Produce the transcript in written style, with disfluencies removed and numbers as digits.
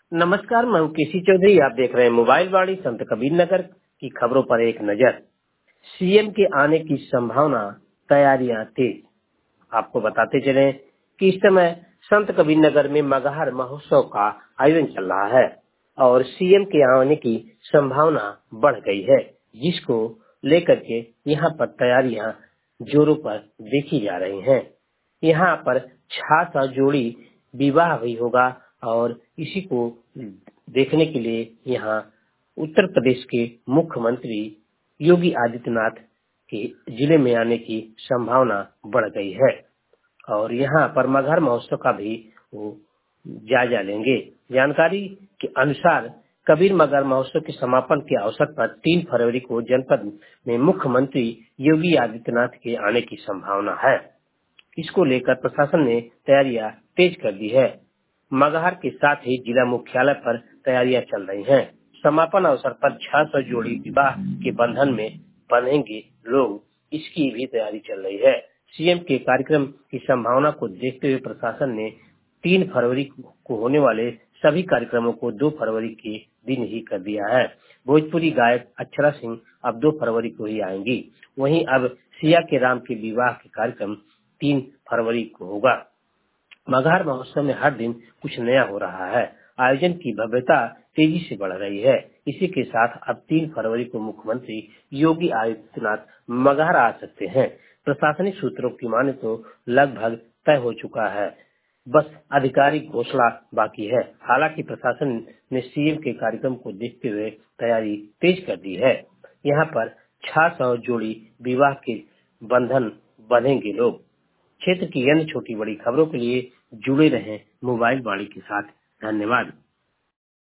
नमस्कार, मैं हूं केसी चौधरी। आप देख रहे हैं मोबाइल वाणी। संत कबीर नगर की खबरों पर एक नजर। सीएम के आने की संभावना, तैयारियां तेज। आपको बताते चले कि इस समय संत कबीर नगर में मगहर महोत्सव का आयोजन चल रहा है और सीएम के आने की संभावना बढ़ गई है, जिसको लेकर के यहाँ पर तैयारियां जोरों पर देखी जा रही हैं। यहाँ पर 600 जोड़ी विवाह भी होगा और इसी को देखने के लिए यहाँ उत्तर प्रदेश के मुख्यमंत्री योगी आदित्यनाथ के जिले में आने की संभावना बढ़ गई है और यहाँ पर मगहर महोत्सव का भी वो जायजा लेंगे। जानकारी के अनुसार कबीर मगहर महोत्सव के समापन के अवसर पर 3 फरवरी को जनपद में मुख्यमंत्री योगी आदित्यनाथ के आने की संभावना है। इसको लेकर प्रशासन ने तैयारियां तेज कर दी है। मगहर के साथ ही जिला मुख्यालय पर तैयारियां चल रही हैं। समापन अवसर पर 600 जोड़ी विवाह के बंधन में बंधेंगे लोग, इसकी भी तैयारी चल रही है। सीएम के कार्यक्रम की संभावना को देखते हुए प्रशासन ने 3 फरवरी को होने वाले सभी कार्यक्रमों को 2 फरवरी के दिन ही कर दिया है। भोजपुरी गायक अक्षरा सिंह अब 2 फरवरी को ही आएंगी। वहीं अब सिया के राम के विवाह के कार्यक्रम 3 फरवरी को होगा। मगहर महोत्सव में हर दिन कुछ नया हो रहा है। आयोजन की भव्यता तेजी से बढ़ रही है। इसी के साथ अब 3 फरवरी को मुख्यमंत्री योगी आदित्यनाथ मगहर आ सकते हैं। प्रशासनिक सूत्रों की माने तो लगभग तय हो चुका है, बस आधिकारिक घोषणा बाकी है। हालांकि प्रशासन ने सीएम के कार्यक्रम को देखते हुए तैयारी तेज कर दी है। यहाँ पर 600 जोड़ी विवाह के बंधन बंधेंगे लोग। क्षेत्र की अन्य छोटी बड़ी खबरों के लिए जुड़े रहें मोबाइल वाणी के साथ। धन्यवाद।